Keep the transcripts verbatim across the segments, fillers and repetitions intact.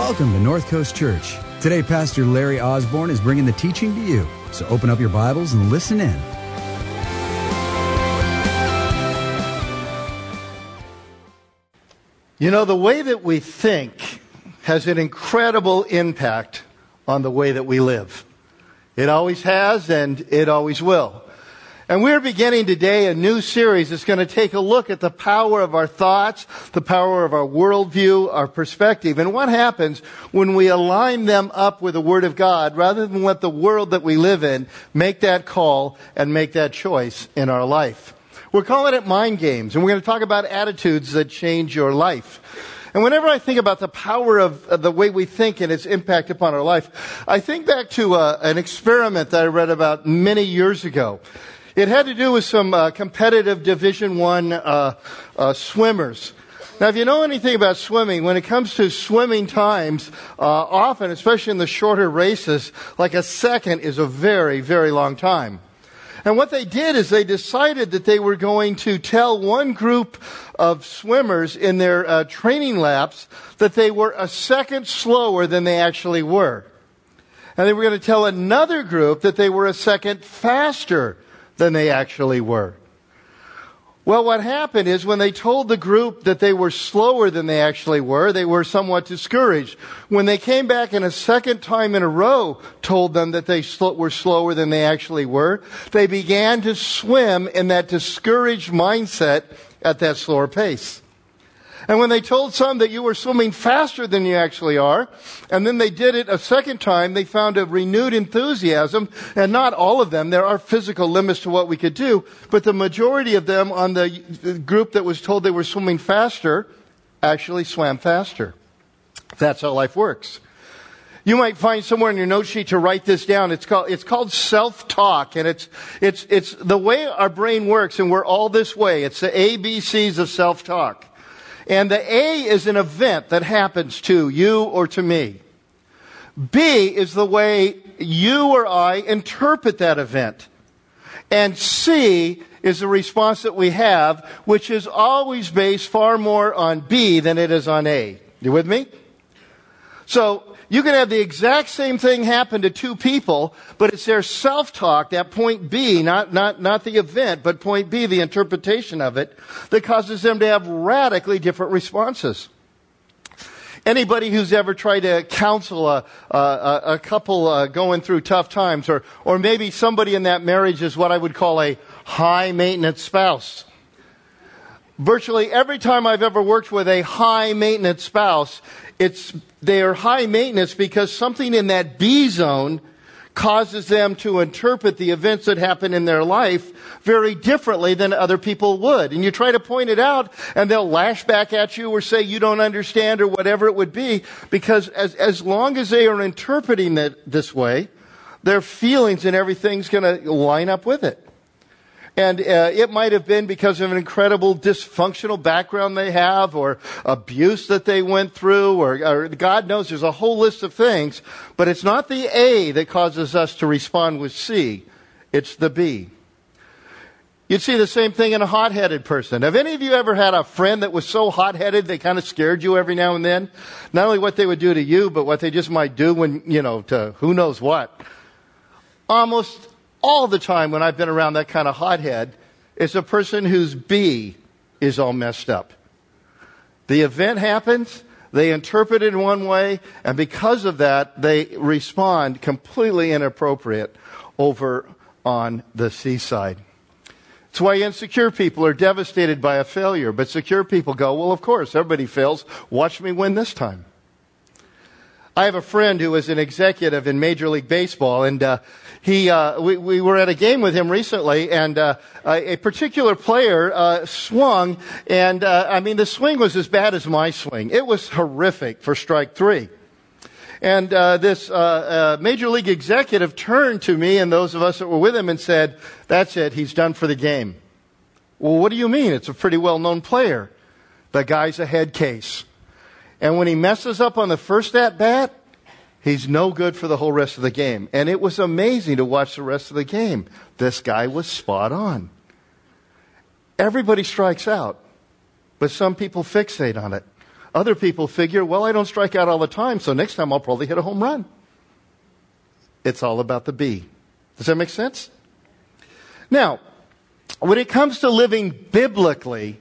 Welcome to North Coast Church. Today, Pastor Larry Osborne is bringing the teaching to you. So open up your Bibles and listen in. You know, the way that we think has an incredible impact on the way that we live. It always has, and it always will. And we're beginning today a new series that's going to take a look at the power of our thoughts, the power of our worldview, our perspective, and what happens when we align them up with the Word of God rather than let the world that we live in make that call and make that choice in our life. We're calling it Mind Games, and we're going to talk about attitudes that change your life. And whenever I think about the power of, of the way we think and its impact upon our life, I think back to uh, an experiment that I read about many years ago. It had to do with some uh, competitive Division One uh, uh, swimmers. Now, if you know anything about swimming, when it comes to swimming times, uh, often, especially in the shorter races, like a second is a very, very long time. And what they did is they decided that they were going to tell one group of swimmers in their uh, training laps that they were a second slower than they actually were. And they were going to tell another group that they were a second faster than they actually were. Well, what happened is when they told the group that they were slower than they actually were, they were somewhat discouraged. When they came back and a second time in a row told them that they sl- were slower than they actually were, they began to swim in that discouraged mindset at that slower pace. And when they told some that you were swimming faster than you actually are, and then they did it a second time, they found a renewed enthusiasm, and not all of them. There are physical limits to what we could do, but the majority of them on the group that was told they were swimming faster actually swam faster. That's how life works. You might find somewhere in your note sheet to write this down. It's called, it's called self-talk, and it's, it's, it's the way our brain works, and we're all this way. It's the A B Cs of self-talk. And the A is an event that happens to you or to me. B is the way you or I interpret that event. And C is the response that we have, which is always based far more on B than it is on A. You with me? So, you can have the exact same thing happen to two people, but it's their self-talk, that point B, not, not, not the event, but point B, the interpretation of it, that causes them to have radically different responses. Anybody who's ever tried to counsel a, a, a couple uh, going through tough times, or, or maybe somebody in that marriage is what I would call a high-maintenance spouse. Virtually every time I've ever worked with a high-maintenance spouse, it's they are high maintenance because something in that B zone causes them to interpret the events that happen in their life very differently than other people would. And you try to point it out, and they'll lash back at you or say you don't understand or whatever it would be, because as, as long as they are interpreting it this way, their feelings and everything's going to line up with it. And uh, it might have been because of an incredible dysfunctional background they have, or abuse that they went through, or, or God knows, there's a whole list of things. But it's not the A that causes us to respond with C. It's the B. You'd see the same thing in a hot-headed person. Have any of you ever had a friend that was so hot-headed they kind of scared you every now and then? Not only what they would do to you, but what they just might do when, you know, to who knows what. Almost all the time when I've been around that kind of hothead, it's a person whose B is all messed up. The event happens, they interpret it in one way, and because of that, they respond completely inappropriate over on the C side. It's why insecure people are devastated by a failure, but secure people go, well, of course, everybody fails. Watch me win this time. I have a friend who is an executive in Major League Baseball, and uh, he uh, we, we were at a game with him recently, and uh, a particular player uh, swung, and uh, I mean the swing was as bad as my swing. It was horrific for strike three. And uh, this uh, uh, Major League executive turned to me and those of us that were with him and said, "That's it, he's done for the game." Well, what do you mean? It's a pretty well-known player. The guy's a head case. And when he messes up on the first at-bat, he's no good for the whole rest of the game. And it was amazing to watch the rest of the game. This guy was spot on. Everybody strikes out, but some people fixate on it. Other people figure, well, I don't strike out all the time, so next time I'll probably hit a home run. It's all about the B. Does that make sense? Now, when it comes to living biblically,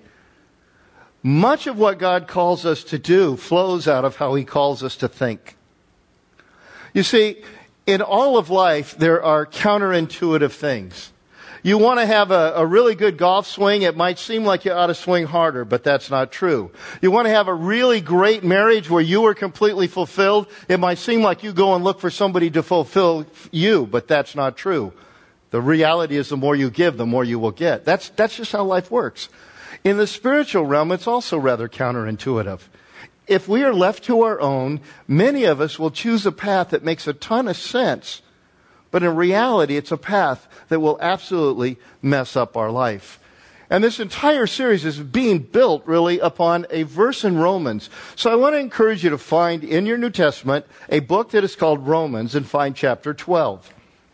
much of what God calls us to do flows out of how He calls us to think. You see, in all of life, there are counterintuitive things. You want to have a, a really good golf swing, it might seem like you ought to swing harder, but that's not true. You want to have a really great marriage where you are completely fulfilled, it might seem like you go and look for somebody to fulfill you, but that's not true. The reality is the more you give, the more you will get. That's, that's just how life works. In the spiritual realm, it's also rather counterintuitive. If we are left to our own, many of us will choose a path that makes a ton of sense, but in reality, it's a path that will absolutely mess up our life. And this entire series is being built really upon a verse in Romans. So I want to encourage you to find in your New Testament a book that is called Romans and find chapter twelve.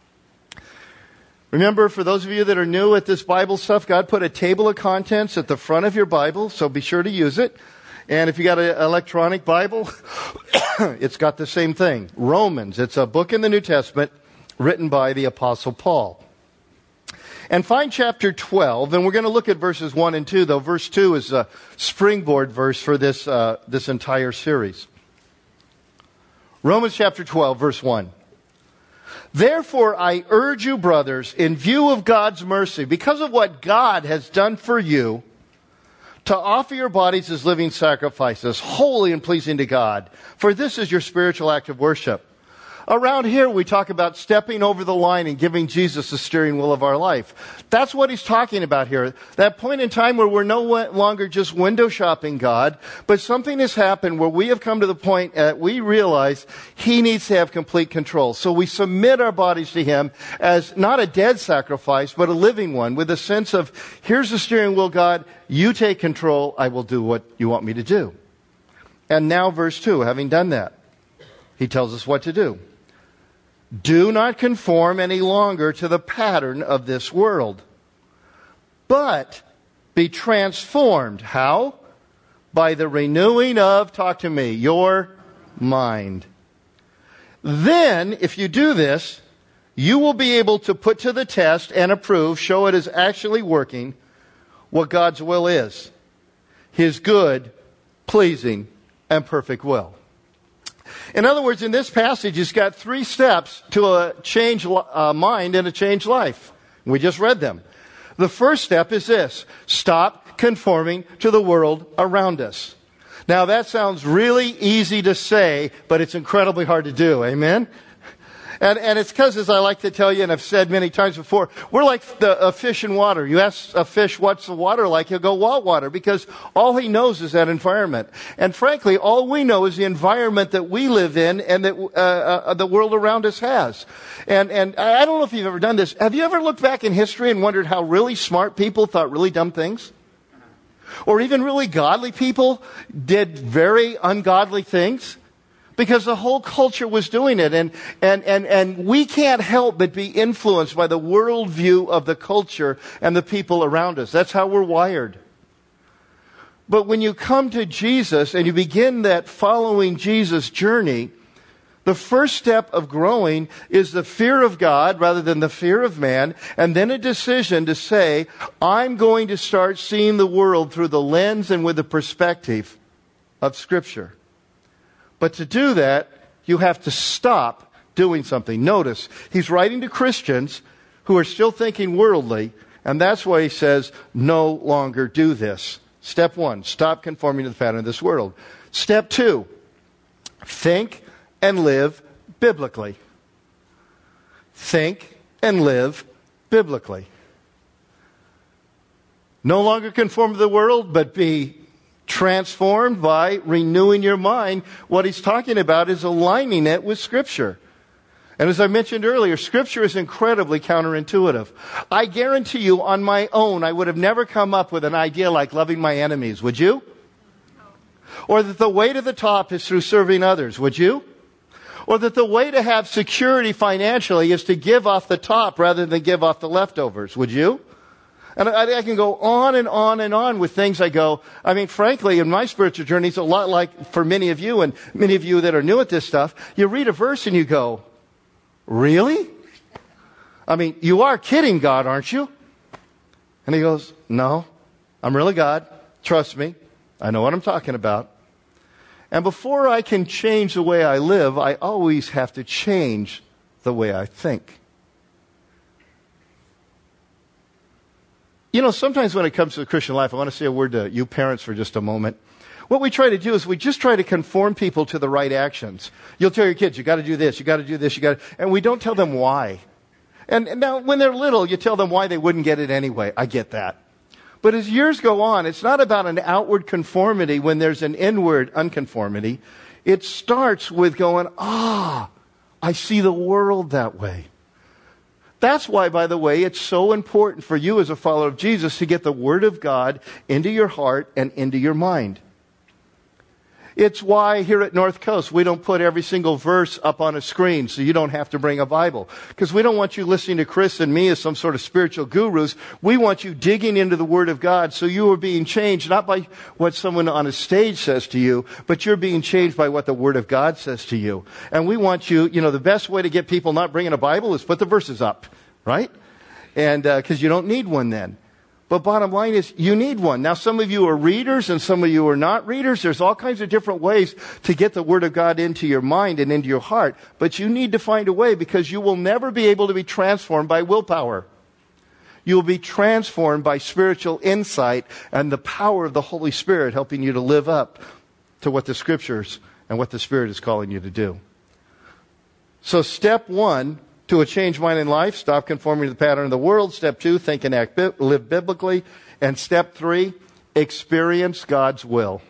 Remember, for those of you that are new at this Bible stuff, God put a table of contents at the front of your Bible, so be sure to use it. And if you got an electronic Bible, it's got the same thing. Romans, it's a book in the New Testament written by the Apostle Paul. And find chapter twelve, and we're going to look at verses one and two, though verse two is a springboard verse for this, uh, this entire series. Romans chapter twelve, verse one. Therefore, I urge you, brothers, in view of God's mercy, because of what God has done for you, to offer your bodies as living sacrifices, holy and pleasing to God, for this is your spiritual act of worship. Around here, we talk about stepping over the line and giving Jesus the steering wheel of our life. That's what he's talking about here. That point in time where we're no longer just window shopping God, but something has happened where we have come to the point that we realize he needs to have complete control. So we submit our bodies to him as not a dead sacrifice, but a living one, with a sense of, here's the steering wheel, God, you take control, I will do what you want me to do. And now verse two, having done that, he tells us what to do. Do not conform any longer to the pattern of this world, but be transformed. How? By the renewing of, talk to me, your mind. Then, if you do this, you will be able to put to the test and approve, show it is actually working, what God's will is. His good, pleasing, and perfect will. In other words, in this passage, it's got three steps to a changed uh, mind and a changed life. We just read them. The first step is this: stop conforming to the world around us. Now, that sounds really easy to say, but it's incredibly hard to do. Amen? And, and it's because, as I like to tell you, and I've said many times before, we're like the, a fish in water. You ask a fish, what's the water like? He'll go, "Walt water," because all he knows is that environment. And frankly, all we know is the environment that we live in and that uh, uh, the world around us has. And, and I don't know if you've ever done this. Have you ever looked back in history and wondered how really smart people thought really dumb things? Or even really godly people did very ungodly things? Because the whole culture was doing it. And, and, and, and we can't help but be influenced by the worldview of the culture and the people around us. That's how we're wired. But when you come to Jesus and you begin that following Jesus journey, the first step of growing is the fear of God rather than the fear of man, and then a decision to say, I'm going to start seeing the world through the lens and with the perspective of Scripture. But to do that, you have to stop doing something. Notice, he's writing to Christians who are still thinking worldly, and that's why he says, no longer do this. Step one, stop conforming to the pattern of this world. Step two, think and live biblically. Think and live biblically. No longer conform to the world, but be transformed by renewing your mind. What he's talking about is aligning it with Scripture. And as I mentioned earlier, Scripture is incredibly counterintuitive. I guarantee you, on my own, I would have never come up with an idea like loving my enemies. Would you? Or that the way to the top is through serving others. Would you? Or that the way to have security financially is to give off the top rather than give off the leftovers. Would you? And I, I can go on and on and on with things I go, I mean, frankly, in my spiritual journey, it's a lot like for many of you and many of you that are new at this stuff. You read a verse and you go, really? I mean, you are kidding God, aren't you? And he goes, no, I'm really God. Trust me. I know what I'm talking about. And before I can change the way I live, I always have to change the way I think. You know, sometimes when it comes to the Christian life, I want to say a word to you parents for just a moment. What we try to do is we just try to conform people to the right actions. You'll tell your kids, you got to do this, you got to do this, you got to, and we don't tell them why. And, and now when they're little, you tell them why they wouldn't get it anyway. I get that. But as years go on, it's not about an outward conformity when there's an inward unconformity. It starts with going, ah, I see the world that way. That's why, by the way, it's so important for you as a follower of Jesus to get the Word of God into your heart and into your mind. It's why here at North Coast we don't put every single verse up on a screen so you don't have to bring a Bible. Because we don't want you listening to Chris and me as some sort of spiritual gurus. We want you digging into the Word of God so you are being changed not by what someone on a stage says to you, but you're being changed by what the Word of God says to you. And we want you, you know, the best way to get people not bringing a Bible is put the verses up, right? And because uh, you don't need one then. But bottom line is, you need one. Now, some of you are readers and some of you are not readers. There's all kinds of different ways to get the Word of God into your mind and into your heart. But you need to find a way because you will never be able to be transformed by willpower. You will be transformed by spiritual insight and the power of the Holy Spirit helping you to live up to what the Scriptures and what the Spirit is calling you to do. So step one, to a changed mind in life, stop conforming to the pattern of the world. Step two, think and act, live biblically. And step three, experience God's will.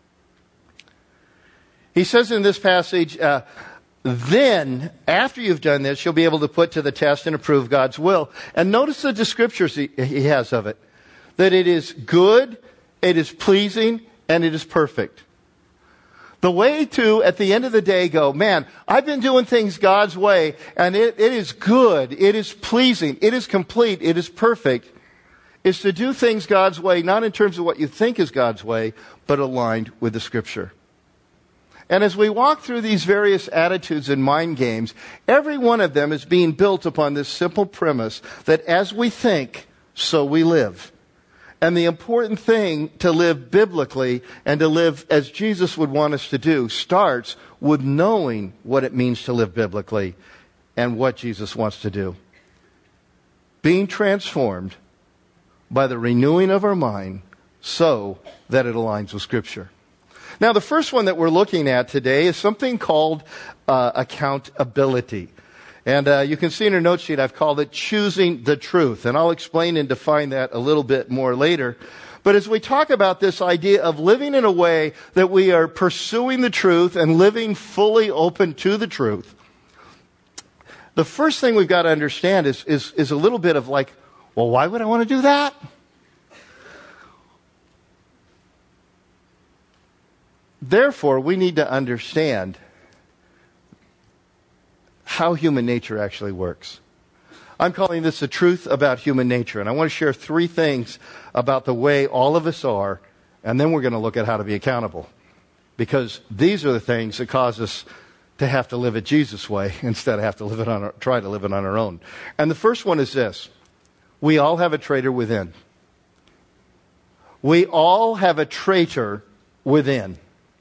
He says in this passage, uh, then, after you've done this, you'll be able to put to the test and approve God's will. And notice the descriptors he, he has of it. That it is good, it is pleasing, and it is perfect. The way to, at the end of the day, go, man, I've been doing things God's way, and it, it is good, it is pleasing, it is complete, it is perfect, is to do things God's way, not in terms of what you think is God's way, but aligned with the Scripture. And as we walk through these various attitudes and mind games, every one of them is being built upon this simple premise that as we think, so we live. And the important thing to live biblically and to live as Jesus would want us to do starts with knowing what it means to live biblically and what Jesus wants to do. Being transformed by the renewing of our mind so that it aligns with Scripture. Now, the first one that we're looking at today is something called uh, accountability. And uh, you can see in your note sheet, I've called it choosing the truth. And I'll explain and define that a little bit more later. But as we talk about this idea of living in a way that we are pursuing the truth and living fully open to the truth, the first thing we've got to understand is, is, is a little bit of like, well, why would I want to do that? Therefore, we need to understand how human nature actually works. I'm calling this the truth about human nature. And I want to share three things about the way all of us are. And then we're going to look at how to be accountable. Because these are the things that cause us to have to live it Jesus' way instead of have to live it on our, try to live it on our own. And the first one is this. We all have a traitor within. We all have a traitor within.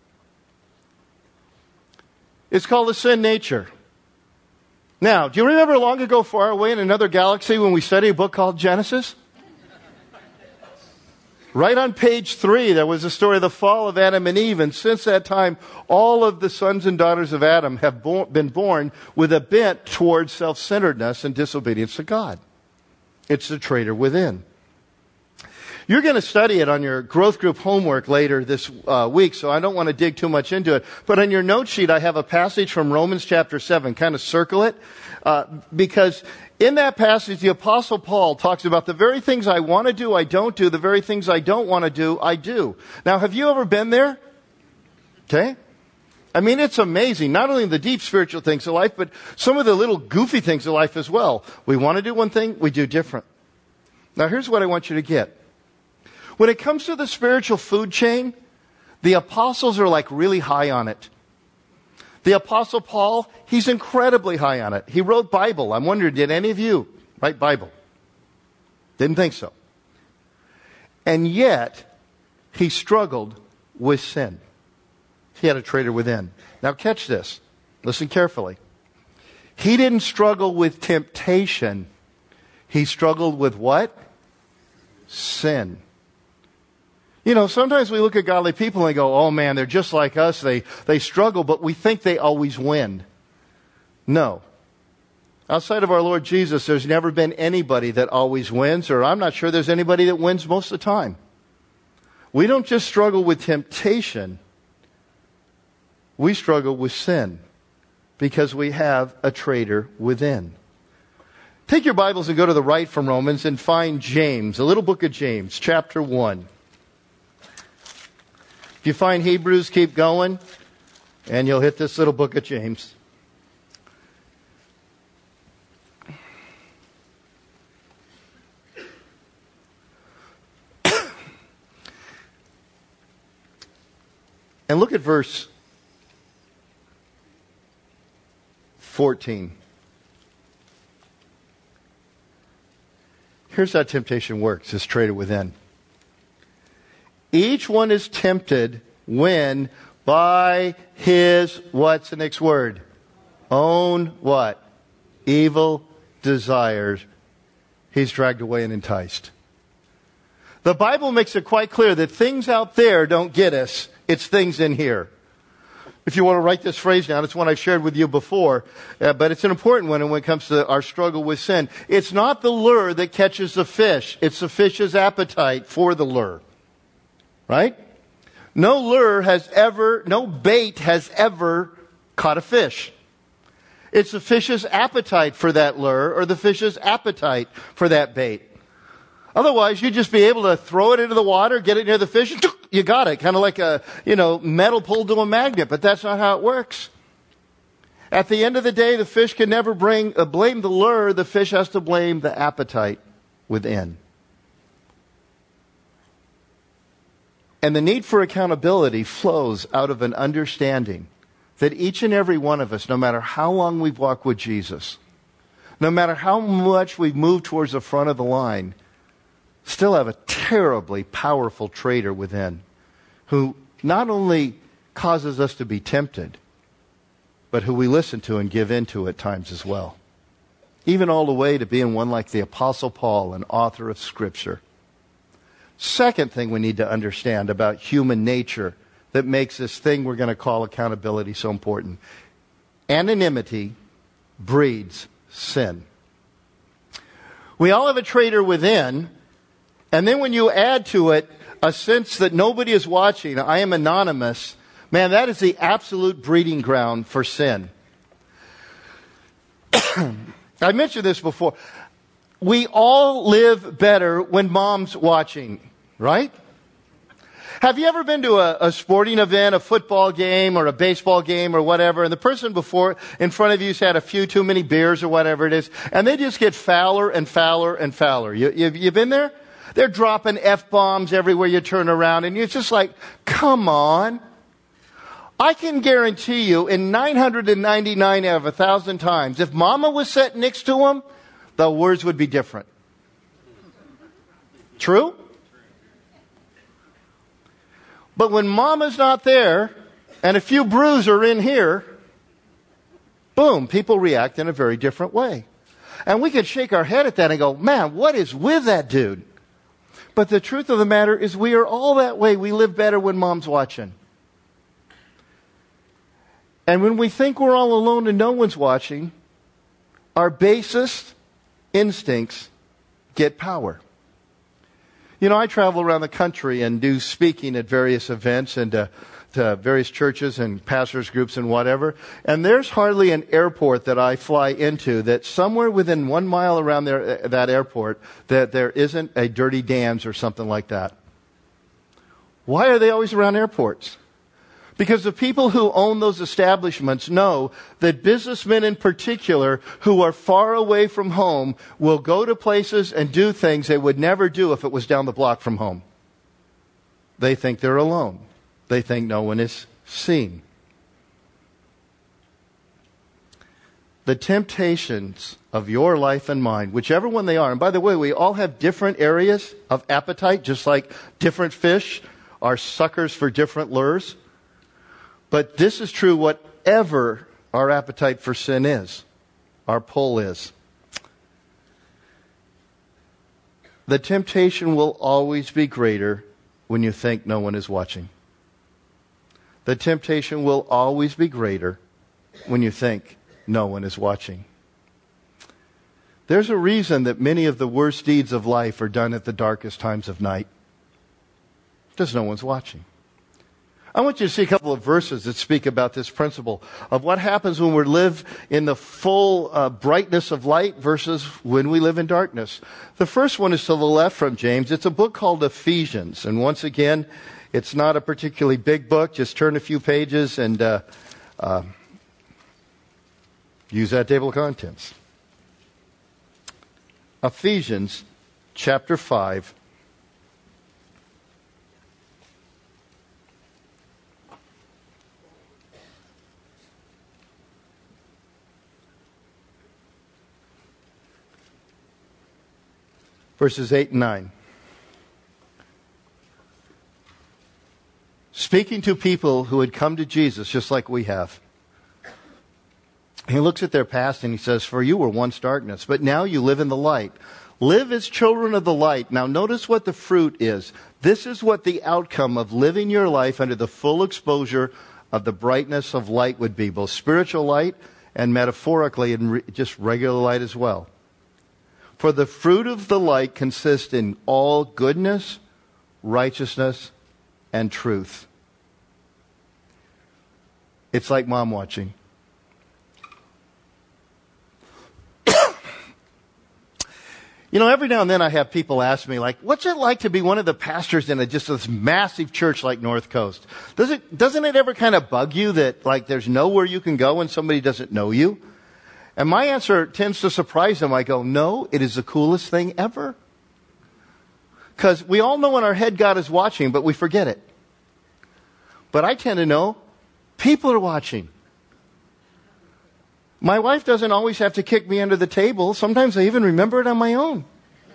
It's called the sin nature. Now, do you remember long ago, far away in another galaxy when we studied a book called Genesis? Right on page three, there was a story of the fall of Adam and Eve. And since that time, all of the sons and daughters of Adam have bo- been born with a bent towards self-centeredness and disobedience to God. It's the traitor within. You're going to study it on your growth group homework later this uh, week, so I don't want to dig too much into it. But on your note sheet, I have a passage from Romans chapter seven. Kind of circle it, uh, because in that passage, the Apostle Paul talks about the very things I want to do, I don't do. The very things I don't want to do, I do. Now, have you ever been there? Okay. I mean, it's amazing. Not only the deep spiritual things of life, but some of the little goofy things of life as well. We want to do one thing, we do different. Now here's what I want you to get. When it comes to the spiritual food chain, the apostles are like really high on it. The Apostle Paul, he's incredibly high on it. He wrote Bible. I'm wondering, did any of you write Bible? Didn't think so. And yet, he struggled with sin. He had a traitor within. Now catch this. Listen carefully. He didn't struggle with temptation. He struggled with what? Sin. You know, sometimes we look at godly people and go, oh man, they're just like us. They, they struggle, but we think they always win. No. Outside of our Lord Jesus, there's never been anybody that always wins, or I'm not sure there's anybody that wins most of the time. We don't just struggle with temptation. We struggle with sin because we have a traitor within. Take your Bibles and go to the right from Romans and find James, the little book of James, chapter one. If you find Hebrews, keep going, and you'll hit this little book of James. And look at verse fourteen. Here's how temptation works. It's traitor within. Each one is tempted when by his, what's the next word? Own what? Evil desires. He's dragged away and enticed. The Bible makes it quite clear that things out there don't get us. It's things in here. If you want to write this phrase down, it's one I shared with you before, uh, but it's an important one when it comes to our struggle with sin. It's not the lure that catches the fish. It's the fish's appetite for the lure. Right? No lure has ever, no bait has ever caught a fish. It's the fish's appetite for that lure or the fish's appetite for that bait. Otherwise, you'd just be able to throw it into the water, get it near the fish, and you got it. Kind of like a, you know, metal pulled to a magnet, but that's not how it works. At the end of the day, the fish can never bring, uh, blame the lure. The fish has to blame the appetite within. And the need for accountability flows out of an understanding that each and every one of us, no matter how long we've walked with Jesus, no matter how much we've moved towards the front of the line, still have a terribly powerful traitor within who not only causes us to be tempted, but who we listen to and give in to at times as well. Even all the way to being one like the Apostle Paul, an author of Scripture. Second thing we need to understand about human nature that makes this thing we're going to call accountability so important. Anonymity breeds sin. We all have a traitor within, and then when you add to it a sense that nobody is watching, I am anonymous, man, that is the absolute breeding ground for sin. I mentioned this before. We all live better when mom's watching, right? Have you ever been to a, a sporting event, a football game or a baseball game or whatever, and the person before in front of you's had a few too many beers or whatever it is, and they just get fouler and fouler and fouler? You, you, you been there? They're dropping F-bombs everywhere you turn around, and you're just like, come on. I can guarantee you in nine hundred ninety-nine out of a thousand times, if Mama was sitting next to him, the words would be different. True? But when Mama's not there, and a few brews are in here, boom, people react in a very different way. And we can shake our head at that and go, man, what is with that dude? But the truth of the matter is we are all that way. We live better when Mom's watching. And when we think we're all alone and no one's watching, our basest instincts get power. You know, I travel around the country and do speaking at various events and uh, to various churches and pastors groups and whatever. And there's hardly an airport that I fly into that somewhere within one mile around there, that airport that there isn't a Dirty Dan's or something like that. Why are they always around airports? Because the people who own those establishments know that businessmen in particular who are far away from home will go to places and do things they would never do if it was down the block from home. They think they're alone. They think no one is seen. The temptations of your life and mine, whichever one they are, and by the way, we all have different areas of appetite, just like different fish are suckers for different lures. But this is true whatever our appetite for sin is, our pull is. The temptation will always be greater when you think no one is watching. The temptation will always be greater when you think no one is watching. There's a reason that many of the worst deeds of life are done at the darkest times of night. Because no one's watching. I want you to see a couple of verses that speak about this principle of what happens when we live in the full uh, brightness of light versus when we live in darkness. The first one is to the left from James. It's a book called Ephesians. And once again, it's not a particularly big book. Just turn a few pages and uh, uh, use that table of contents. Ephesians chapter five. Verses eight and nine. Speaking to people who had come to Jesus just like we have. He looks at their past and he says, "For you were once darkness, but now you live in the light. Live as children of the light." Now notice what the fruit is. This is what the outcome of living your life under the full exposure of the brightness of light would be. Both spiritual light and metaphorically and re- just regular light as well. For the fruit of the light consists in all goodness, righteousness, and truth. It's like mom watching. You know, every now and then I have people ask me, like, what's it like to be one of the pastors in a, just this massive church like North Coast? Does it, doesn't it ever kind of bug you that, like, there's nowhere you can go when somebody doesn't know you? And my answer tends to surprise them. I go, no, it is the coolest thing ever. Because we all know in our head God is watching, but we forget it. But I tend to know people are watching. My wife doesn't always have to kick me under the table. Sometimes I even remember it on my own.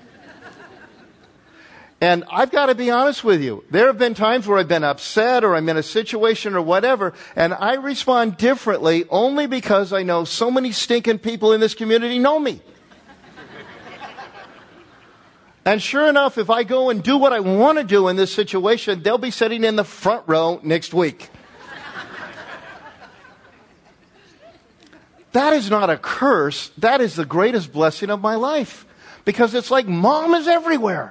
And I've got to be honest with you. There have been times where I've been upset or I'm in a situation or whatever, and I respond differently only because I know so many stinking people in this community know me. And sure enough, if I go and do what I want to do in this situation, they'll be sitting in the front row next week. That is not a curse. That is the greatest blessing of my life. Because it's like mom is everywhere.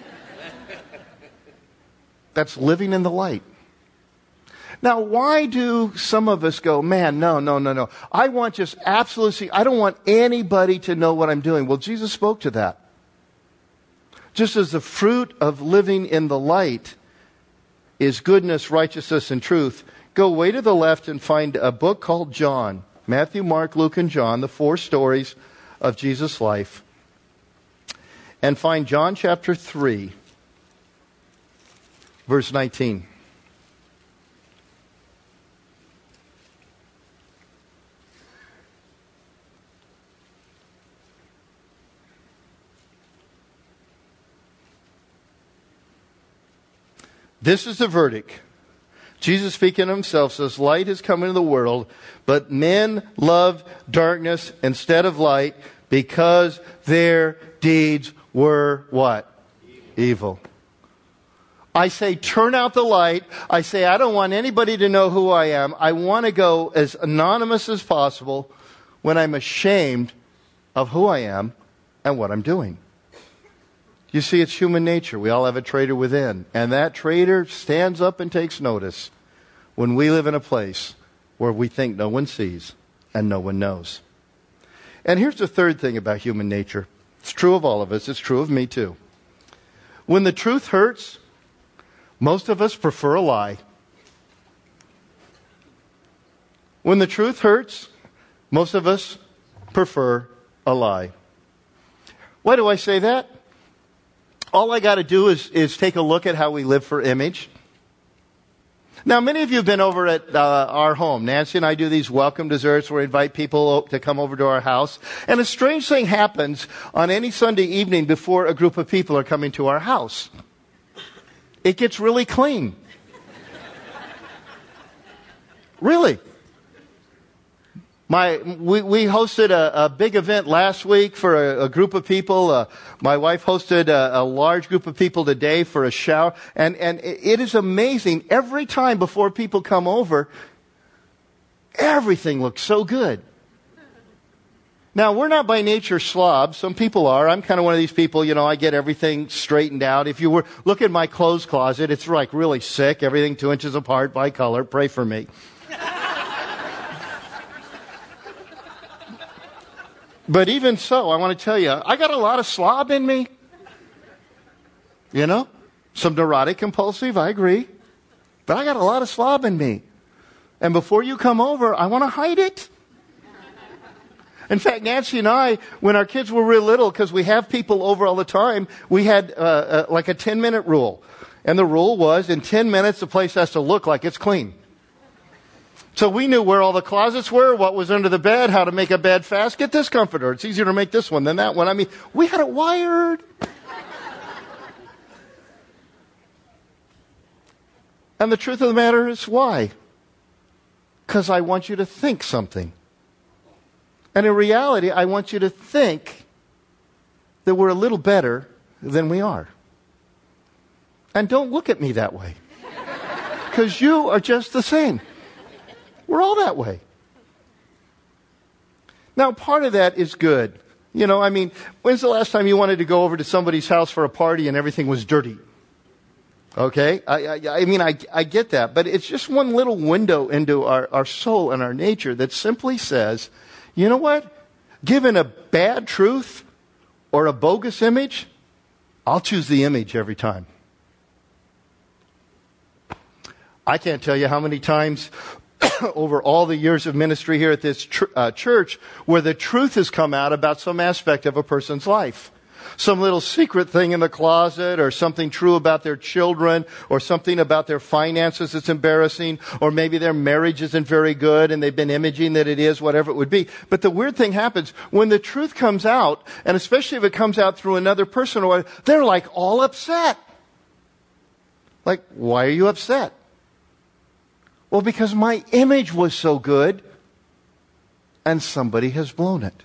That's living in the light. Now, why do some of us go, man, no, no, no, no. I want just absolutely, I don't want anybody to know what I'm doing. Well, Jesus spoke to that. Just as the fruit of living in the light is goodness, righteousness, and truth, go way to the left and find a book called John. Matthew, Mark, Luke, and John, the four stories of Jesus' life. And find John chapter three. Verse nineteen. This is the verdict. Jesus speaking of himself says, light has come into the world, but men love darkness instead of light because their deeds were what? Evil. Evil. I say, turn out the light. I say, I don't want anybody to know who I am. I want to go as anonymous as possible when I'm ashamed of who I am and what I'm doing. You see, it's human nature. We all have a traitor within. And that traitor stands up and takes notice when we live in a place where we think no one sees and no one knows. And here's the third thing about human nature. It's true of all of us. It's true of me too. When the truth hurts, most of us prefer a lie. When the truth hurts, most of us prefer a lie. Why do I say that? All I got to do is, is take a look at how we live for image. Now, many of you have been over at uh, our home. Nancy and I do these welcome desserts where we invite people to come over to our house. And a strange thing happens on any Sunday evening before a group of people are coming to our house. It gets really clean. Really. My, we, we hosted a, a big event last week for a, a group of people. Uh, my wife hosted a, a large group of people today for a shower. And, and it is amazing. Every time before people come over, everything looks so good. Now, we're not by nature slobs. Some people are. I'm kind of one of these people, you know, I get everything straightened out. If you were, look at my clothes closet, it's like really sick. Everything two inches apart by color. Pray for me. But even so, I want to tell you, I got a lot of slob in me. You know? Some neurotic compulsive, I agree. But I got a lot of slob in me. And before you come over, I want to hide it. In fact, Nancy and I, when our kids were real little, because we have people over all the time, we had uh, uh, like a ten-minute rule. And the rule was, in ten minutes, the place has to look like it's clean. So we knew where all the closets were, what was under the bed, how to make a bed fast. Get this comforter. It's easier to make this one than that one. I mean, we had it wired. And the truth of the matter is, why? Because I want you to think something. And in reality, I want you to think that we're a little better than we are. And don't look at me that way. Because you are just the same. We're all that way. Now, part of that is good. You know, I mean, when's the last time you wanted to go over to somebody's house for a party and everything was dirty? Okay? I, I, I mean, I, I get that. But it's just one little window into our, our soul and our nature that simply says, you know what? Given a bad truth or a bogus image, I'll choose the image every time. I can't tell you how many times over all the years of ministry here at this tr- uh, church where the truth has come out about some aspect of a person's life. Some little secret thing in the closet, or something true about their children, or something about their finances that's embarrassing, or maybe their marriage isn't very good and they've been imaging that it is, whatever it would be. But the weird thing happens when the truth comes out, and especially if it comes out through another person, or they're like all upset. Like, why are you upset? Well, because my image was so good, and somebody has blown it.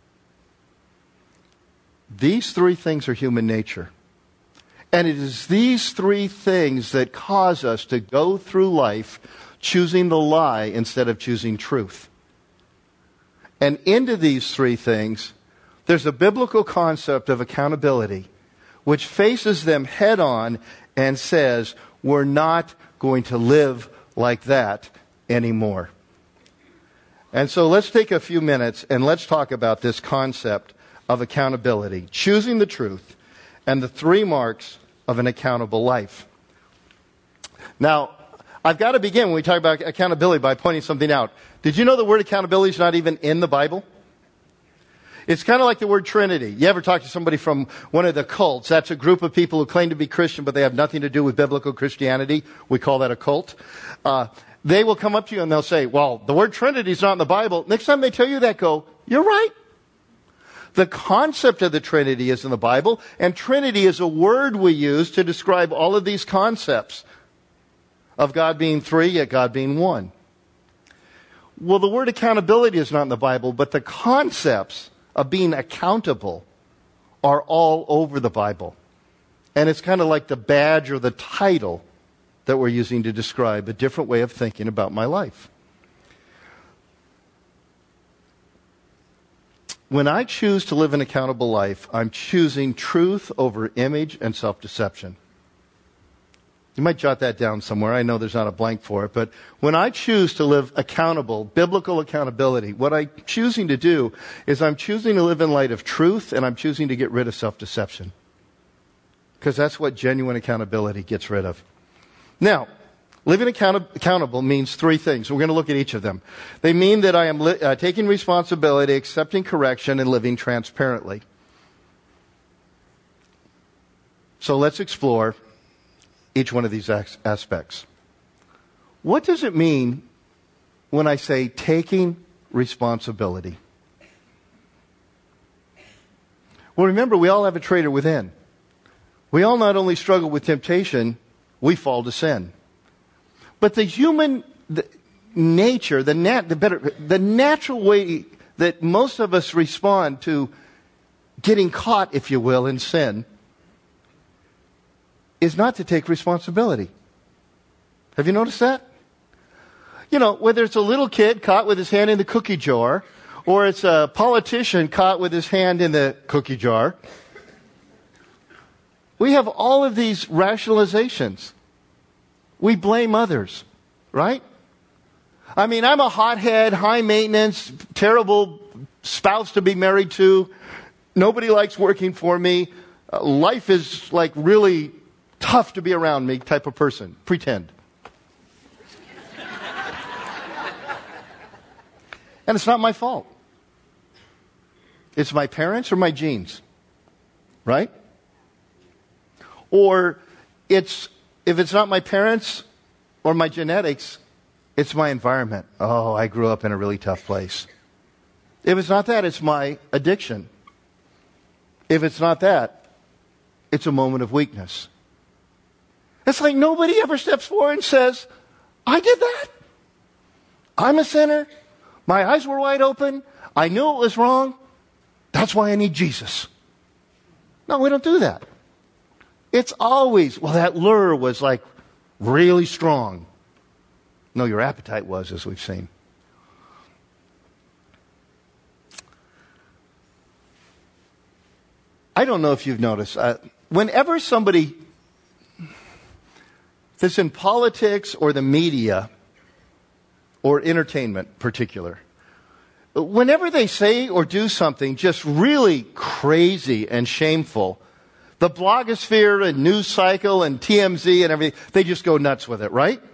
These three things are human nature. And it is these three things that cause us to go through life choosing the lie instead of choosing truth. And into these three things, there's a biblical concept of accountability, which faces them head on and says, we're not going to live like that anymore. And so let's take a few minutes and let's talk about this concept of accountability, choosing the truth, and the three marks of an accountable life. Now, I've got to begin when we talk about accountability by pointing something out. Did you know the word accountability is not even in the Bible? It's kind of like the word Trinity. You ever talk to somebody from one of the cults? That's a group of people who claim to be Christian, but they have nothing to do with biblical Christianity. We call that a cult. Uh, they will come up to you and they'll say, well, the word Trinity is not in the Bible. Next time they tell you that, go, you're right. The concept of the Trinity is in the Bible, and Trinity is a word we use to describe all of these concepts of God being three, yet God being one. Well, the word accountability is not in the Bible, but the concepts of being accountable are all over the Bible. And it's kind of like the badge or the title that we're using to describe a different way of thinking about my life. When I choose to live an accountable life, I'm choosing truth over image and self-deception. You might jot that down somewhere. I know there's not a blank for it. But when I choose to live accountable, biblical accountability, what I'm choosing to do is I'm choosing to live in light of truth, and I'm choosing to get rid of self-deception. Because that's what genuine accountability gets rid of. Now, Living account- accountable means three things. We're going to look at each of them. They mean that I am li- uh, taking responsibility, accepting correction, and living transparently. So let's explore each one of these as- aspects. What does it mean when I say taking responsibility? Well, remember, we all have a traitor within. We all not only struggle with temptation, we fall to sin. But the human the nature, the, nat, the, better, the natural way that most of us respond to getting caught, if you will, in sin is not to take responsibility. Have you noticed that? You know, whether it's a little kid caught with his hand in the cookie jar, or it's a politician caught with his hand in the cookie jar, we have all of these rationalizations. We blame others, right? I mean, I'm a hothead, high maintenance, terrible spouse to be married to. Nobody likes working for me. Uh, life is like really tough to be around me type of person. Pretend. And it's not my fault. It's my parents or my genes, right? Or it's, if it's not my parents or my genetics, it's my environment. Oh, I grew up in a really tough place. If it's not that, it's my addiction. If it's not that, it's a moment of weakness. It's like nobody ever steps forward and says, I did that. I'm a sinner. My eyes were wide open. I knew it was wrong. That's why I need Jesus. No, we don't do that. It's always, well, that lure was like really strong. No, your appetite was, as we've seen. I don't know if you've noticed, uh, whenever somebody that's in politics or the media or entertainment particular, whenever they say or do something just really crazy and shameful, the blogosphere and news cycle and T M Z and everything, they just go nuts with it, right?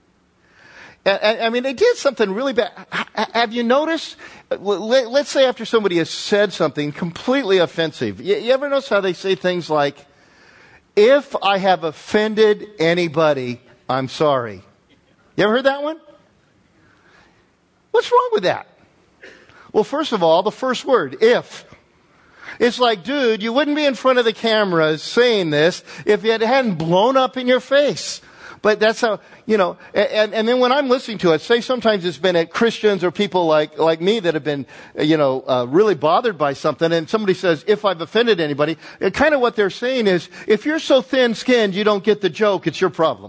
I mean, they did something really bad. Have you noticed? Let's say after somebody has said something completely offensive. You ever notice how they say things like, if I have offended anybody, I'm sorry. You ever heard that one? What's wrong with that? Well, first of all, the first word, if. It's like, dude, you wouldn't be in front of the cameras saying this if it hadn't blown up in your face. But that's how, you know, and, and then when I'm listening to it, say sometimes it's been at Christians or people like, like me that have been, you know, uh, really bothered by something, and somebody says, if I've offended anybody, kind of what they're saying is, if you're so thin-skinned you don't get the joke, it's your problem.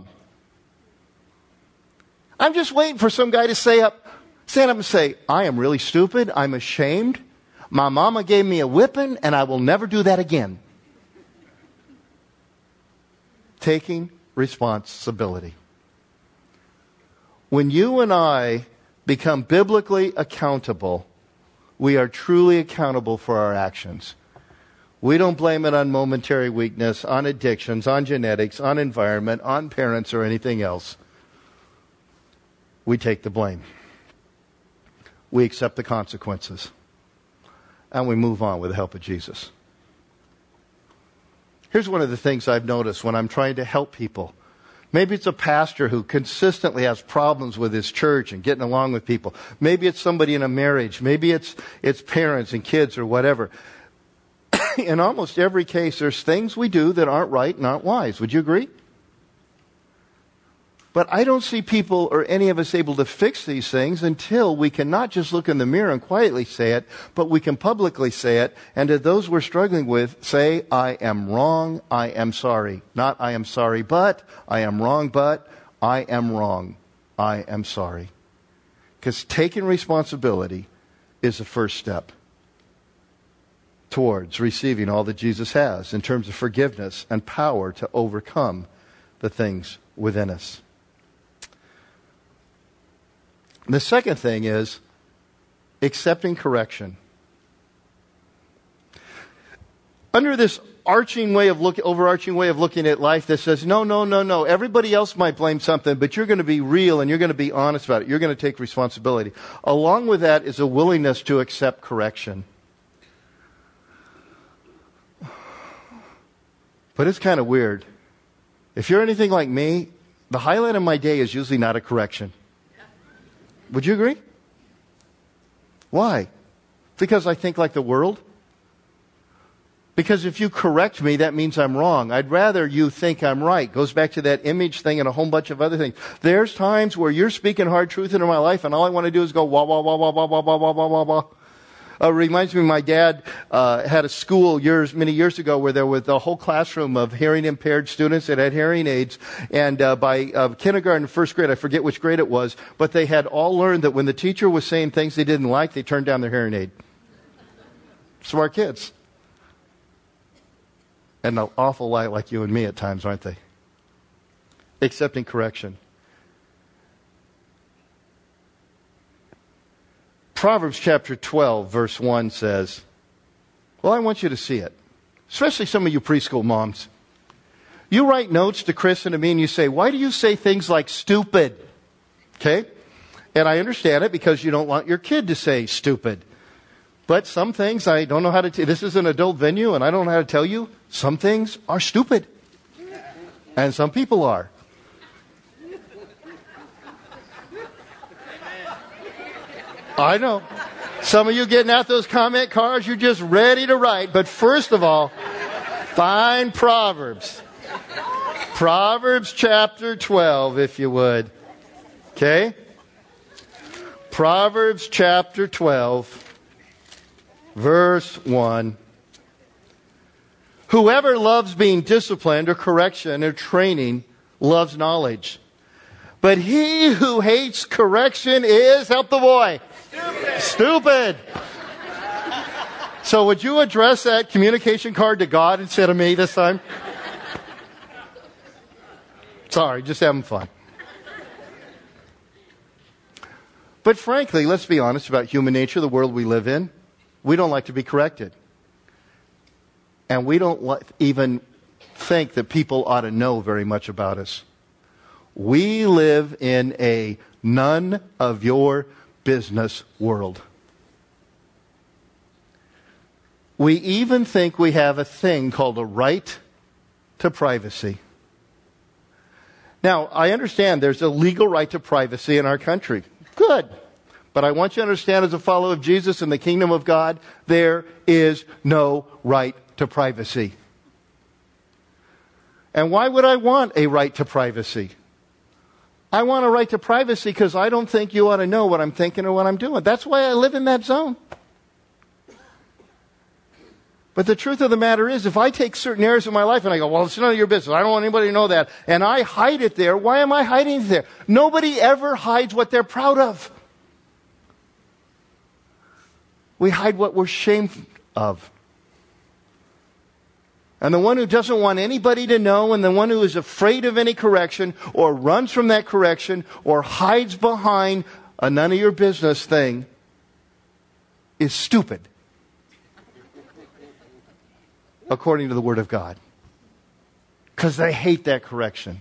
I'm just waiting for some guy to say up, stand up and say, I am really stupid, I'm ashamed, my mama gave me a whipping, and I will never do that again. Taking responsibility. When you and I become biblically accountable, we are truly accountable for our actions. We don't blame it on momentary weakness, on addictions, on genetics, on environment, on parents, or anything else. We take the blame. We accept the consequences. And we move on with the help of Jesus. Here's one of the things I've noticed when I'm trying to help people. Maybe it's a pastor who consistently has problems with his church and getting along with people. Maybe it's somebody in a marriage. Maybe it's it's parents and kids or whatever. In almost every case, there's things we do that aren't right and aren't wise. Would you agree? But I don't see people or any of us able to fix these things until we can not just look in the mirror and quietly say it, but we can publicly say it. And to those we're struggling with, say, I am wrong, I am sorry. Not I am sorry, but I am wrong, but I am wrong. I am sorry. Because taking responsibility is the first step towards receiving all that Jesus has in terms of forgiveness and power to overcome the things within us. The second thing is accepting correction. Under this arching way of look, overarching way of looking at life that says, no, no, no, no. Everybody else might blame something, but you're going to be real and you're going to be honest about it. You're going to take responsibility. Along with that is a willingness to accept correction. But it's kind of weird. If you're anything like me, the highlight of my day is usually not a correction. Would you agree? Why? Because I think like the world? Because if you correct me, that means I'm wrong. I'd rather you think I'm right. Goes back to that image thing and a whole bunch of other things. There's times where you're speaking hard truth into my life and all I want to do is go wah, wah, wah, wah, wah, wah, wah, wah, wah, wah, wah. Uh, reminds me, my dad uh, had a school years, many years ago where there was a whole classroom of hearing impaired students that had hearing aids. And uh, by uh, kindergarten, first grade, I forget which grade it was, but they had all learned that when the teacher was saying things they didn't like, they turned down their hearing aid. Smart kids. And an awful lot like you and me at times, aren't they? Accepting correction. Proverbs chapter twelve, verse one says, well, I want you to see it. Especially some of you preschool moms. You write notes to Chris and to me and you say, why do you say things like stupid? Okay? And I understand it because you don't want your kid to say stupid. But some things I don't know how to tell. This is an adult venue and I don't know how to tell you. Some things are stupid. And some people are. I know. Some of you getting out those comment cards, you're just ready to write. But first of all, find Proverbs. Proverbs chapter twelve, if you would. Okay? Proverbs chapter twelve, verse one. Whoever loves being disciplined or correction or training loves knowledge. But he who hates correction is, help the boy, stupid. Stupid. So would you address that communication card to God instead of me this time? Sorry, just having fun. But frankly, let's be honest about human nature, the world we live in. We don't like to be corrected. And we don't li- even think that people ought to know very much about us. We live in a none of your business world. We even think we have a thing called a right to privacy. Now, I understand there's a legal right to privacy in our country. Good. But I want you to understand, as a follower of Jesus in the kingdom of God, there is no right to privacy. And why would I want a right to privacy? I want a right to privacy because I don't think you ought to know what I'm thinking or what I'm doing. That's why I live in that zone. But the truth of the matter is, if I take certain areas of my life and I go, well, it's none of your business, I don't want anybody to know that, and I hide it there, why am I hiding it there? Nobody ever hides what they're proud of. We hide what we're ashamed of. And the one who doesn't want anybody to know, and the one who is afraid of any correction, or runs from that correction, or hides behind a none of your business thing, is stupid. According to the Word of God. Because they hate that correction.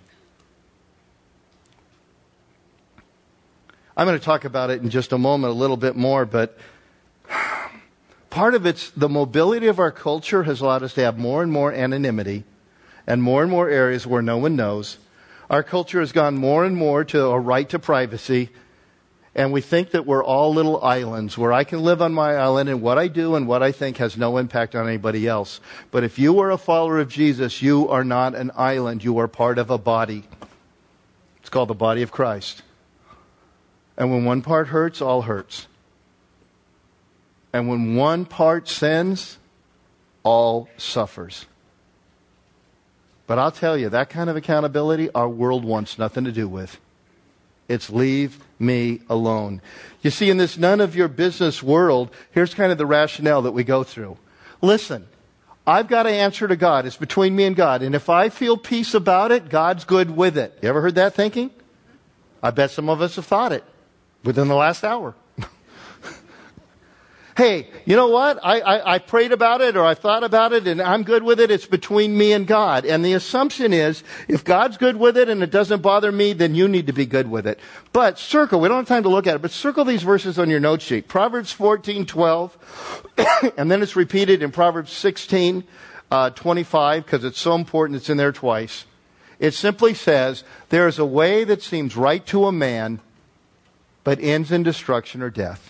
I'm going to talk about it in just a moment a little bit more, but part of it's the mobility of our culture has allowed us to have more and more anonymity and more and more areas where no one knows. Our culture has gone more and more to a right to privacy, and we think that we're all little islands where I can live on my island and what I do and what I think has no impact on anybody else. But if you are a follower of Jesus, you are not an island. You are part of a body. It's called the body of Christ. And when one part hurts, all hurts. And when one part sins, all suffers. But I'll tell you, that kind of accountability, our world wants nothing to do with. It's leave me alone. You see, in this none of your business world, here's kind of the rationale that we go through. Listen, I've got to answer to God. It's between me and God. And if I feel peace about it, God's good with it. You ever heard that thinking? I bet some of us have thought it within the last hour. Hey, you know what? I, I, I prayed about it or I thought about it and I'm good with it. It's between me and God. And the assumption is if God's good with it and it doesn't bother me, then you need to be good with it. But circle, we don't have time to look at it, but circle these verses on your note sheet. Proverbs fourteen twelve, and then it's repeated in Proverbs sixteen uh, twenty-five because it's so important it's in there twice. It simply says, there is a way that seems right to a man, but ends in destruction or death.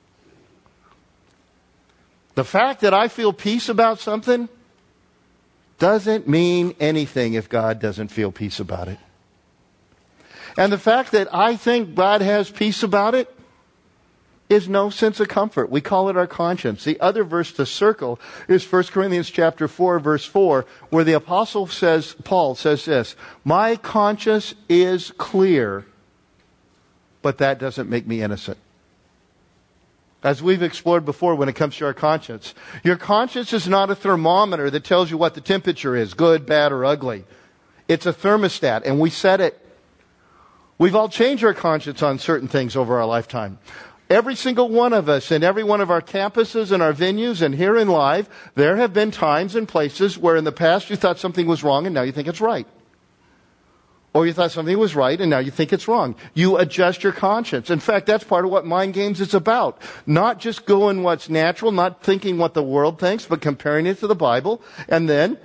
The fact that I feel peace about something doesn't mean anything if God doesn't feel peace about it. And the fact that I think God has peace about it is no sense of comfort. We call it our conscience. The other verse to circle is First Corinthians chapter four, verse four, where the apostle says, Paul says this, my conscience is clear, but that doesn't make me innocent. As we've explored before when it comes to our conscience, your conscience is not a thermometer that tells you what the temperature is, good, bad, or ugly. It's a thermostat, and we set it. We've all changed our conscience on certain things over our lifetime. Every single one of us in every one of our campuses and our venues and here in live, there have been times and places where in the past you thought something was wrong and now you think it's right. Or you thought something was right and now you think it's wrong. You adjust your conscience. In fact, that's part of what mind games is about. Not just going what's natural, not thinking what the world thinks, but comparing it to the Bible. And then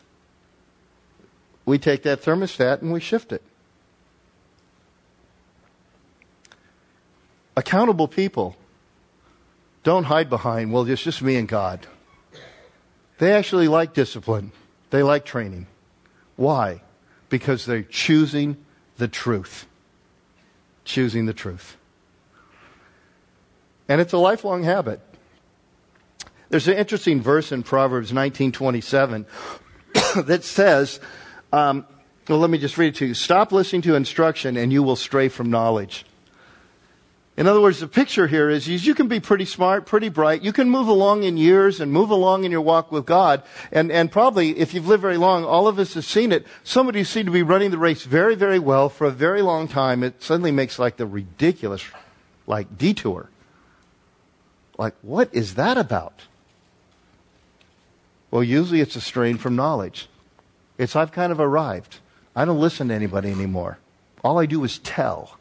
we take that thermostat and we shift it. Accountable people don't hide behind, well, it's just me and God. They actually like discipline. They like training. Why? Because they're choosing the truth. Choosing the truth. And it's a lifelong habit. There's an interesting verse in Proverbs nineteen twenty-seven that says, um, well, let me just read it to you. Stop listening to instruction and you will stray from knowledge. In other words, the picture here is you can be pretty smart, pretty bright. You can move along in years and move along in your walk with God. And, and probably, if you've lived very long, all of us have seen it. Somebody who seemed to be running the race very, very well for a very long time, it suddenly makes like the ridiculous, like, detour. Like, what is that about? Well, usually it's a strain from knowledge. It's I've kind of arrived. I don't listen to anybody anymore. All I do is tell.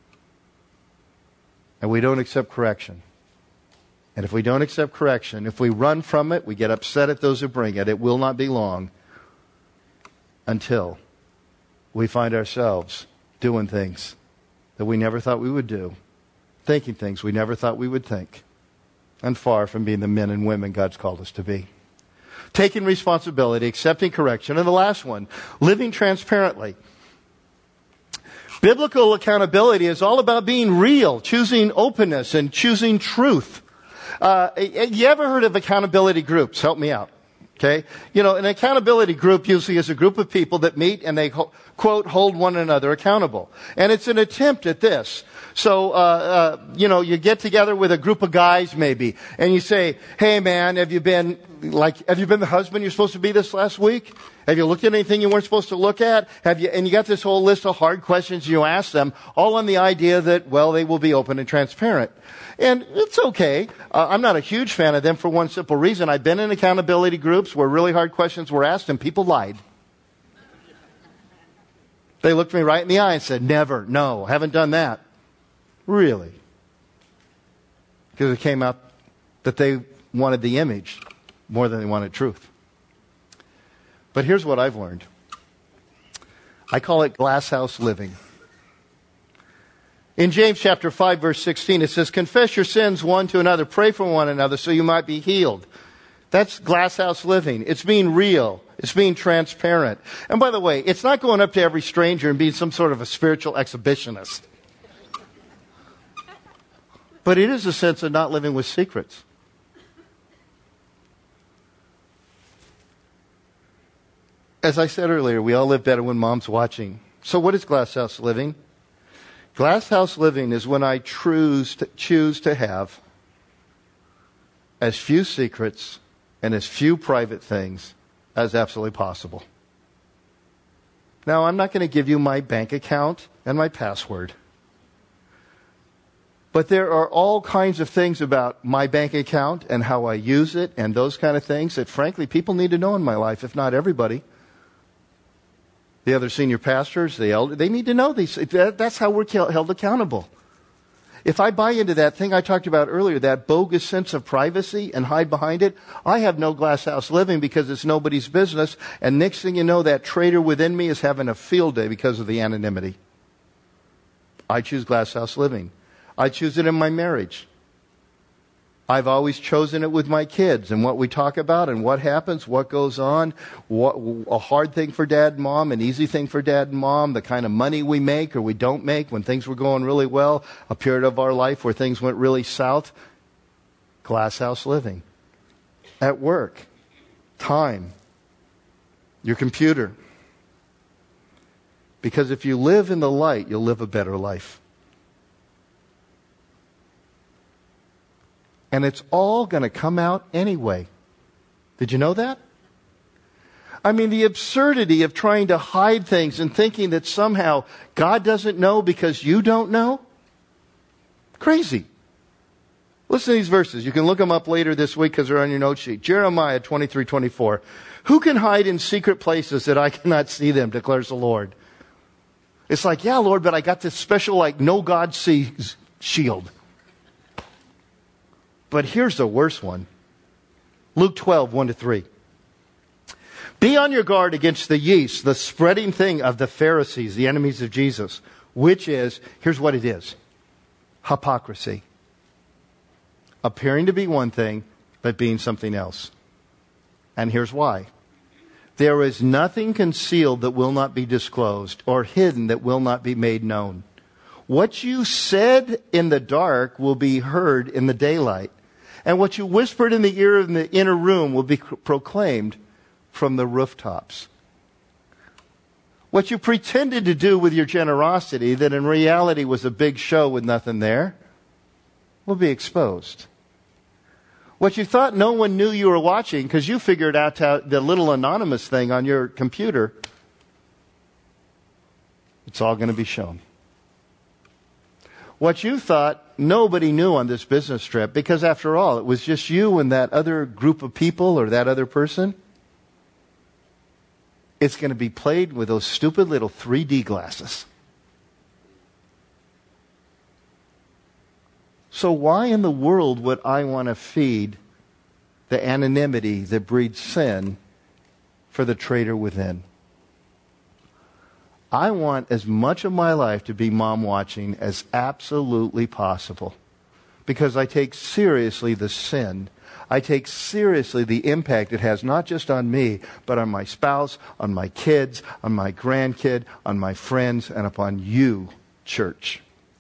And we don't accept correction. And if we don't accept correction, if we run from it, we get upset at those who bring it, it will not be long until we find ourselves doing things that we never thought we would do, thinking things we never thought we would think, and far from being the men and women God's called us to be. Taking responsibility, accepting correction, and the last one, living transparently. Biblical accountability is all about being real, choosing openness and choosing truth. Uh, you ever heard of accountability groups? Help me out. Okay? You know, an accountability group usually is a group of people that meet and they, quote, hold one another accountable. And it's an attempt at this. So, uh, uh, you know, you get together with a group of guys maybe, and you say, hey man, have you been, like, have you been the husband you're supposed to be this last week? Have you looked at anything you weren't supposed to look at? Have you, and you got this whole list of hard questions you ask them, all on the idea that, well, they will be open and transparent. And it's okay. Uh, I'm not a huge fan of them for one simple reason. I've been in accountability groups where really hard questions were asked and people lied. They looked me right in the eye and said, never, no, haven't done that. Really? Because it came out that they wanted the image more than they wanted truth. But here's what I've learned. I call it glasshouse living. In James chapter five, verse sixteen, it says, confess your sins one to another, pray for one another so you might be healed. That's glasshouse living. It's being real. It's being transparent. And by the way, it's not going up to every stranger and being some sort of a spiritual exhibitionist. But it is a sense of not living with secrets. As I said earlier, we all live better when mom's watching. So what is glasshouse living? Glasshouse living is when I choose to, choose to have as few secrets and as few private things as absolutely possible. Now, I'm not going to give you my bank account and my password. But there are all kinds of things about my bank account and how I use it and those kind of things that, frankly, people need to know in my life, if not everybody. The other senior pastors, the elder, they need to know these. That's how we're held accountable. If I buy into that thing I talked about earlier, that bogus sense of privacy, and hide behind it, I have no glass house living because it's nobody's business. And next thing you know, that traitor within me is having a field day because of the anonymity. I choose glass house living. I choose it in my marriage. I've always chosen it with my kids and what we talk about and what happens, what goes on, what, a hard thing for dad and mom, an easy thing for dad and mom, the kind of money we make or we don't make when things were going really well, a period of our life where things went really south. Glass house living. At work, time, your computer. Because if you live in the light, you'll live a better life. And it's all going to come out anyway. Did you know that? I mean, the absurdity of trying to hide things and thinking that somehow God doesn't know because you don't know. Crazy. Listen to these verses. You can look them up later this week because they're on your note sheet. Jeremiah twenty-three twenty-four. Who can hide in secret places that I cannot see them, declares the Lord. It's like, yeah, Lord, but I got this special, like, no God sees shield. But here's the worst one. Luke twelve, one to three. Be on your guard against the yeast, the spreading thing of the Pharisees, the enemies of Jesus, which is, here's what it is. Hypocrisy. Appearing to be one thing, but being something else. And here's why. There is nothing concealed that will not be disclosed, or hidden that will not be made known. What you said in the dark will be heard in the daylight. And what you whispered in the ear in the inner room will be proclaimed from the rooftops. What you pretended to do with your generosity, that in reality was a big show with nothing there, will be exposed. What you thought no one knew you were watching because you figured out how, the little anonymous thing on your computer, it's all going to be shown. What you thought nobody knew on this business trip, because after all, it was just you and that other group of people or that other person. It's going to be played with those stupid little three D glasses. So why in the world would I want to feed the anonymity that breeds sin for the traitor within? I want as much of my life to be mom watching as absolutely possible. Because I take seriously the sin. I take seriously the impact it has not just on me, but on my spouse, on my kids, on my grandkid, on my friends, and upon you, church.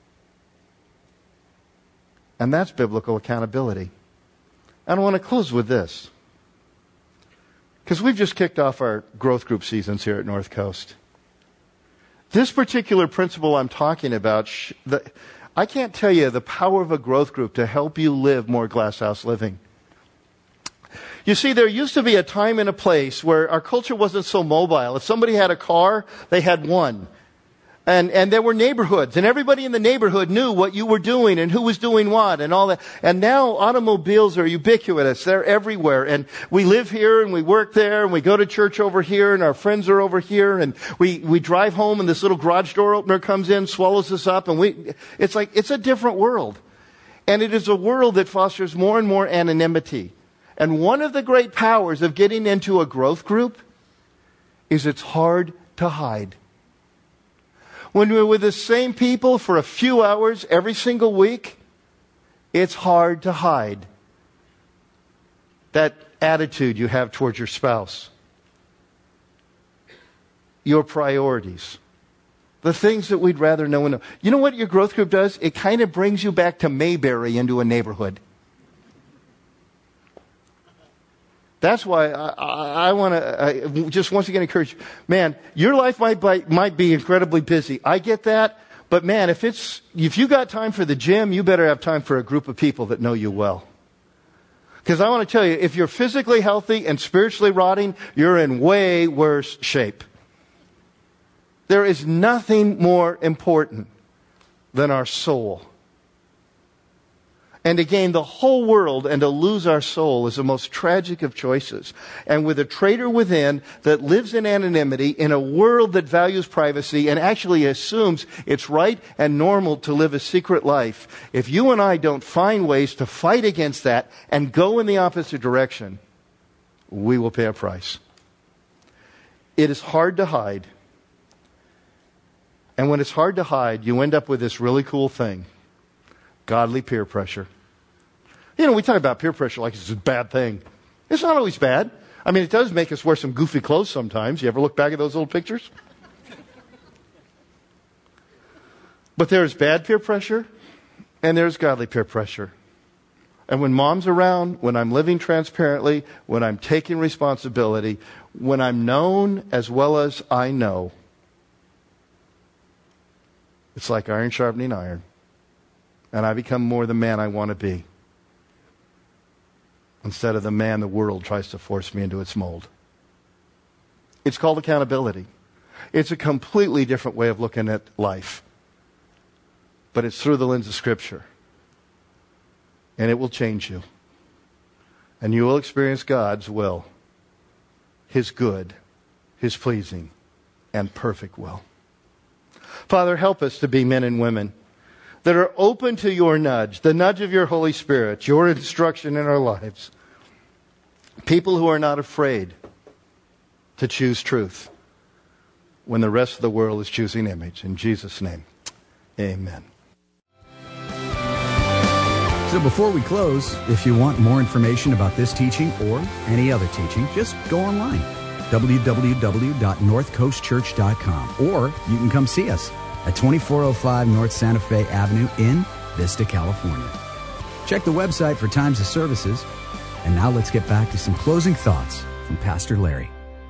And that's biblical accountability. And I want to close with this. Because we've just kicked off our growth group seasons here at North Coast. This particular principle I'm talking about, sh- the, I can't tell you the power of a growth group to help you live more glasshouse living. You see, there used to be a time and a place where our culture wasn't so mobile. If somebody had a car, they had one. And, and there were neighborhoods, and everybody in the neighborhood knew what you were doing and who was doing what and all that. And now automobiles are ubiquitous. They're everywhere. And we live here and we work there and we go to church over here and our friends are over here and we, we drive home and this little garage door opener comes in, swallows us up, and we, it's like, it's a different world. And it is a world that fosters more and more anonymity. And one of the great powers of getting into a growth group is it's hard to hide. When we're with the same people for a few hours every single week, it's hard to hide that attitude you have towards your spouse, your priorities, the things that we'd rather know and know. You know what your growth group does? It kind of brings you back to Mayberry into a neighborhood. That's why I, I, I want to just once again encourage you. Man, your life might, might be incredibly busy. I get that. But man, if it's if you got time for the gym, you better have time for a group of people that know you well. Because I want to tell you, if you're physically healthy and spiritually rotting, you're in way worse shape. There is nothing more important than our soul. And to gain the whole world and to lose our soul is the most tragic of choices. And with a traitor within that lives in anonymity in a world that values privacy and actually assumes it's right and normal to live a secret life, if you and I don't find ways to fight against that and go in the opposite direction, we will pay a price. It is hard to hide. And when it's hard to hide, you end up with this really cool thing. Godly peer pressure. You know, we talk about peer pressure like it's a bad thing. It's not always bad. I mean, it does make us wear some goofy clothes sometimes. You ever look back at those old pictures? But there's bad peer pressure and there's godly peer pressure. And when mom's around, when I'm living transparently, when I'm taking responsibility, when I'm known as well as I know, it's like iron sharpening iron. And I become more the man I want to be, instead of the man the world tries to force me into its mold. It's called accountability. It's a completely different way of looking at life. But it's through the lens of Scripture. And it will change you. And you will experience God's will. His good, His pleasing, and perfect will. Father, help us to be men and women that are open to your nudge, the nudge of your Holy Spirit, your instruction in our lives. People who are not afraid to choose truth when the rest of the world is choosing image. In Jesus' name, amen. So before we close, if you want more information about this teaching or any other teaching, just go online, w w w dot north coast church dot com, or you can come see us at twenty-four oh five North Santa Fe Avenue in Vista, California. Check the website for times of services. And now let's get back to some closing thoughts from Pastor Larry.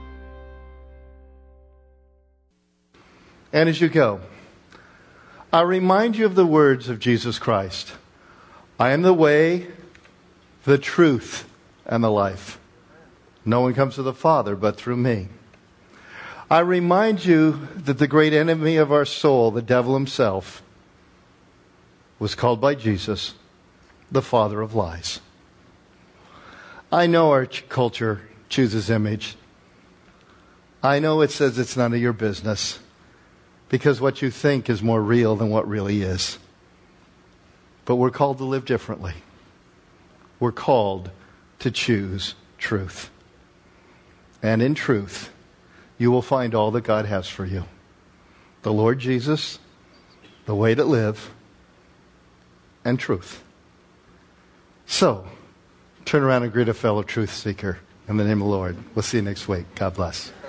And as you go, I remind you of the words of Jesus Christ. I am the way, the truth, and the life. No one comes to the Father but through me. I remind you that the great enemy of our soul, the devil himself, was called by Jesus the father of lies. I know our ch- culture chooses image. I know it says it's none of your business because what you think is more real than what really is. But we're called to live differently. We're called to choose truth. And in truth, you will find all that God has for you. The Lord Jesus, the way to live, and truth. So, turn around and greet a fellow truth seeker in the name of the Lord. We'll see you next week. God bless.